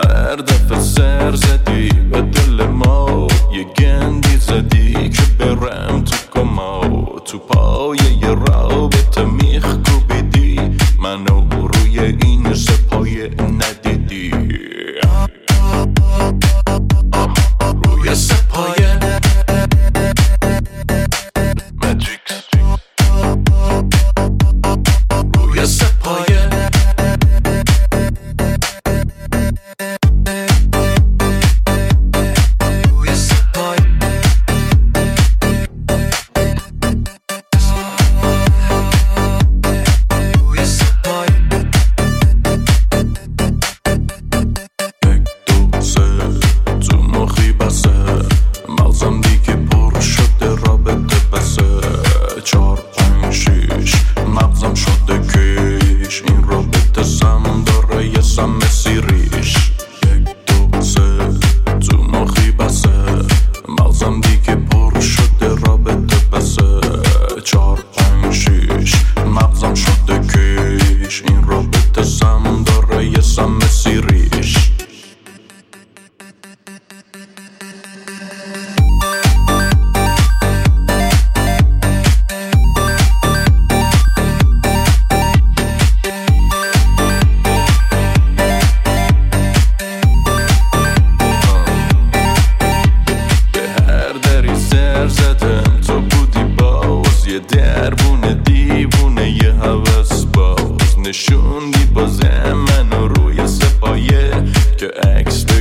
هر دفعه سر زدی به دل ما، یه گندی زدی که برم تو کما. تو پایه رابطه میخکوبیدی منو روی این سپایه ندیدی. روی سپایه ماتریکس، روی سپایه مغزم شده کش، این رابطه سم داره یه سم سیریش. 1 2 3 تو مخی بسه، مغزم دیگه پر شده رابطه بسه. 4 5 6 مغزم شده کش، این رابطه سم داره یه سم سیریش. زدم تو بودی باز، یه دربونه دیوونه یه هوس باز. نشوندی بازم منو روی سپایه که عکس